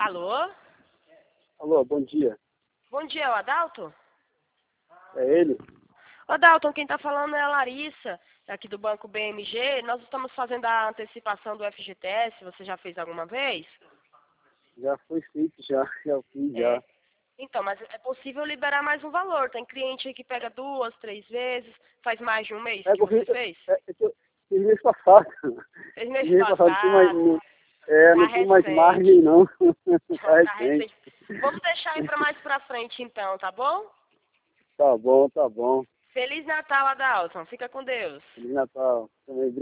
Alô? Alô, bom dia. Bom dia, é o Adalto? É ele? Adalto, quem está falando é a Larissa, aqui do Banco BMG. Nós estamos fazendo a antecipação do FGTS. Você já fez alguma vez? Já foi feito, já fiz, É. já. Então, mas é possível liberar mais um valor. Tem cliente aí que pega 2, 3 vezes, faz mais de um mês que você fez? Que eu fiz mês passado. Fez mês Mês passado passado. não Tá tem mais recente. margem, não. Tá Tá recente. recente. Vamos deixar aí para mais pra frente então, tá bom? Tá bom, tá bom. Feliz Natal, Adalto. Fica com Deus. Feliz Natal. Também.